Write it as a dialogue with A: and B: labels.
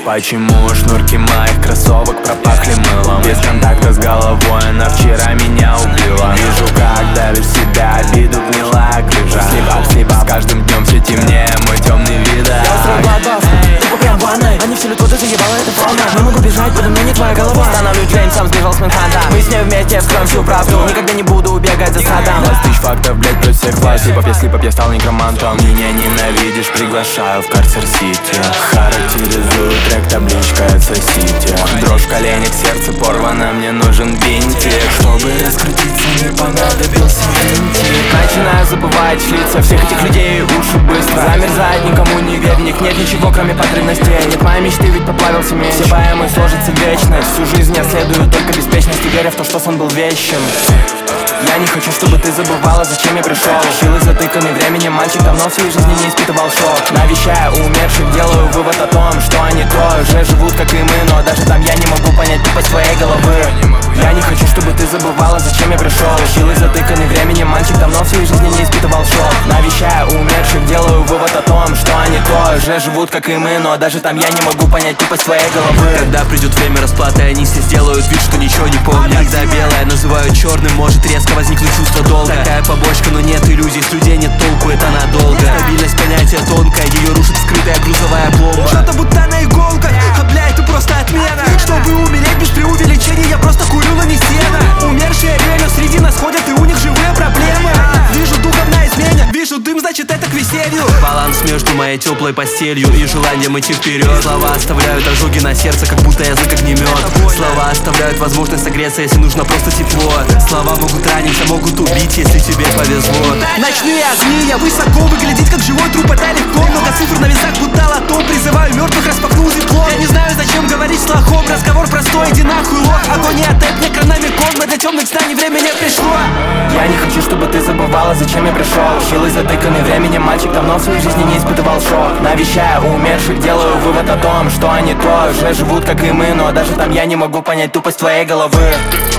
A: Почему шнурки моих кроссовок пропахли мылом? Без контакта с головой, она вчера меня убила. Вижу, как давишь себя, обиду гнилая грыжа. Слип, с каждым днем все темнее, мой темный вида.
B: Я устроил блокбаст, тупо прям в ванной. Они все легко, ты заебала, это волна. Не могу бежать, подо мной не твоя голова. Останавливаю Джейн, сам сбежал с Мэнханта. Мы с ней вместе вскроем всю правду. Никогда не буду убегать за Саддам.
A: 20 тысяч фактов, блять, плюс всех вас. Слип, я стал некромантом. Меня ненавидишь, приглашаю в Карцер-Сити. Характеризую трек, табличка, это Сити. Дрожь в коленях, сердце порвано, мне нужен бинтик. Чтобы раскрутиться, не понадобился винтик. Начинаю забывать лица всех этих людей, уши быстро замерзает, никому не верь, в них нет ничего, кроме потребностей. Нет моей мечты, ведь поплавился меч. Все поэмы сложатся в вечность. Всю жизнь я следую только беспечности, веря в то, что сон был вещен. Я не хочу, чтобы ты забывала, зачем я пришел. Силы затыканный временем, мальчик давно в своей жизни не испытывал шок. Навещая умерших, делаю вывод о том, что они тоже живут, как и мы. Но даже там я не могу понять тупость своей головы. Я не хочу, чтобы ты забывала, зачем я пришел. Силы затыканный временем, мальчик давно в своей жизни не испытывал шок. Навещая умерших, делаю вывод о том, что они тоже живут, как и мы. Но даже там я не могу понять тупость своей головы.
C: Когда придет время расплаты, они все сделают вид, что ничего не помнят. Когда белое называют черным, может резко возникнуть чувство долга. Такая побочка, но нет иллюзий, с людей нет толку, это надолго. Стабильность понятия тонкая, ее рушит скрытая грузовая бомба.
D: Что-то будто на иголках, а бля, это просто отмена. Чтобы умереть без преувеличения, я просто курю, но не стена. Умершие реально среди нас ходят, и у них живые проблемы. Вижу духов на измене, вижу дым, значит это к веселью.
C: Баланс между моей теплой постелью и желанием идти вперед. Слова оставляют ожоги на сердце, как будто язык огнемет. Слова оставляют возможность согреться, если нужно просто тепло. Слова могут ранить, а могут убить, если тебе повезло.
D: Ночные огни, я высоко, выглядеть как живой труп, это легко. Много цифр на весах, будто лото. Призываю мертвых, распахнул зипло. Я не знаю, зачем говорить с лохом. Разговор простой, иди нахуй, лох. Агония тэп, некрономикон, но для темных знаний время не пришло.
A: Я не хочу, чтобы ты забывала, зачем я пришел. Силы затыканный временем, мальчик давно в своей жизни не испытывал шок. Навещая умерших, делаю вывод о том, что они тоже живут, как и мы. Но даже там я не могу понять тупость твоей головы.